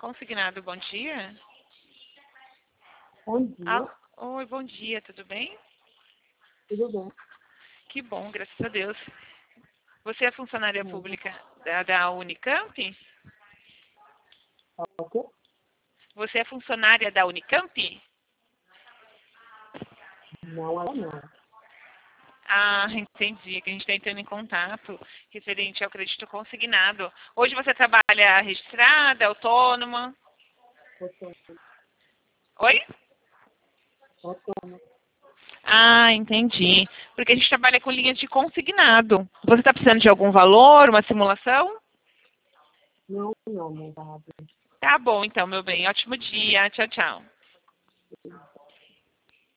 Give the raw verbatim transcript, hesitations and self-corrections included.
Consignado, bom dia. Bom dia. Ah, oi, bom dia, tudo bem? Tudo bem? Que bom, graças a Deus. Você é funcionária Uhum. pública da, da Unicamp? Ok? Você é funcionária da Unicamp? Não, ela não. Ah, entendi, que a gente está entrando em contato referente ao crédito consignado. Hoje você trabalha registrada, autônoma? Autônomo. Oi? Autônomo. Ah, entendi. Porque a gente trabalha com linha de consignado. Você está precisando de algum valor, uma simulação? Não, não, não, tá. Tá bom, então, meu bem. Ótimo dia. Tchau, tchau.